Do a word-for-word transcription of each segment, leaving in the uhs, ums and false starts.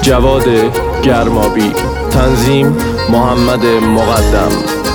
جواد گرمابی، تنظیم محمد مقدم.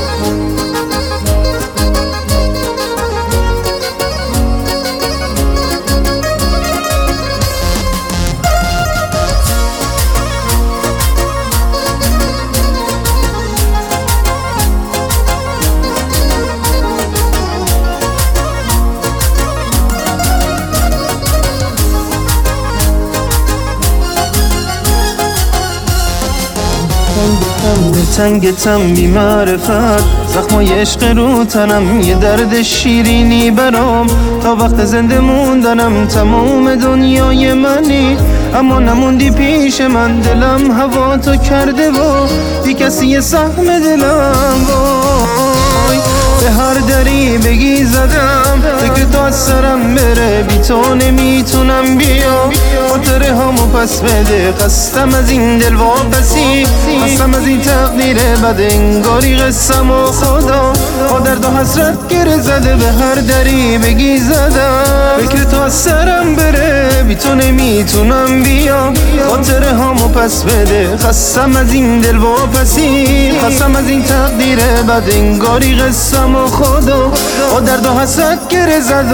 تنگتم بی معرفت، زخمای عشق رو تنم یه درد شیرینی برام. تا وقت زنده موندنم تمام دنیای منی، اما نموندی پیش من. دلم هوا تو کرده و بی کسی یه سهم دلم. وای به هر دری بگی زدم، فکر تو از سرم بره، بی تو نمیتونم بیام. خاطره هامو پس بده، خستم از این دل واپسی، خستم از این تقدیر بد، انگاری قسم و خدا با درد و حسرت گره زده. به هر دری بگی زدم، فکر تو از سرم بره، بی تو نمیتونم بیام. خاطره هامو پس بده، خستم از این دل واپسی، خستم از این تقدیر بد، انگاری قسم و خدا با درد و حسرت گره زده.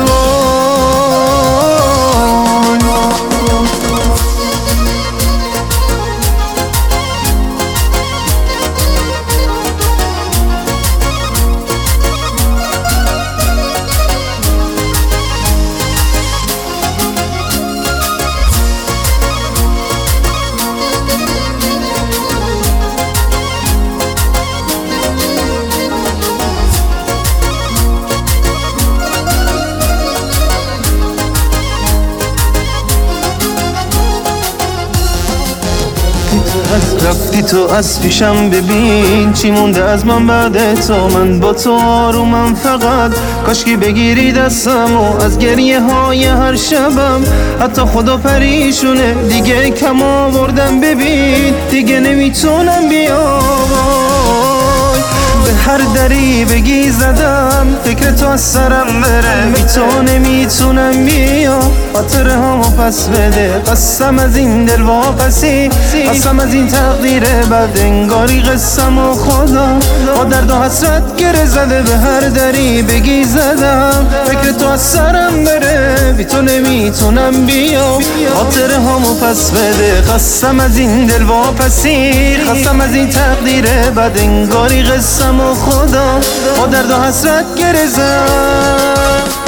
رفتی تو از پیشم، ببین چی مونده از من بعد تو. من با تو آرومم، فقط کاشکی بگیری دستم و از گریه های هر شبم. حتی خدا پریشونه، دیگه کم آوردم، ببین دیگه نمیتونم بیام. به هر دری بگی زدم، فکر تو از سرم بره، بی تو نمیتونم بیام. خاطره هامو پس بده، قسم از این دل واپسی، قسم از این تقدیر بد، انگاری قسم و خدا با درد و حسرت گره زده. به هر دری بگی زدم، فکر تو از سرم بره، بی تو نمیتونم بیام. خاطره هامو پس بده، قسم از این دل واپسی، قسم از این تقدیر بد، انگاری قسم و خدا با درد و حسرت گره زد.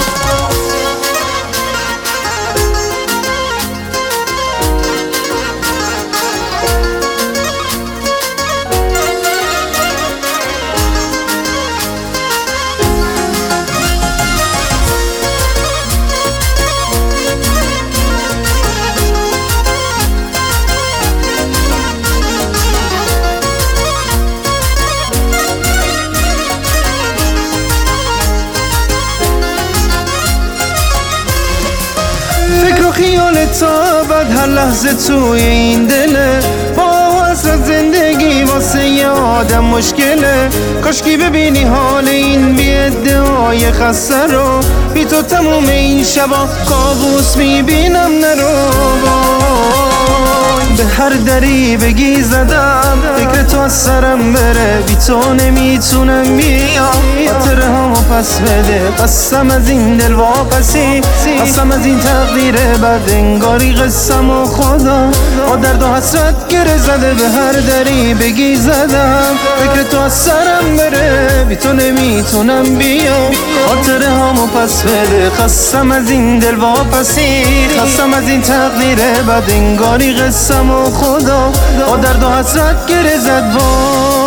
خیالت تا بعد هر لحظه توی این دله، با حسرت زندگی واسه یه آدم مشکله. کاشکی ببینی حال این بی ادعای خسته رو، بی تو تموم این شبا کابوس میبینم نرو. به هر دری بگی زدم، فکر تو از سرم بره، بی تو نمیتونم بیام. خاطره هامو پس بده، قسم از این دل واپسی، قسم از این تقدیر بد، انگاری قسم و خدا با درد و حسرت گره زده. به هر دری بگی زدم، فکر تو از سرم بره، بی تو نمیتونم بیام. خاطره هامو پس بده، قسم از این دل واپسی، قسم از این تقدیر بد، انگاری قسم و خدا با درد و حسرت گره زد.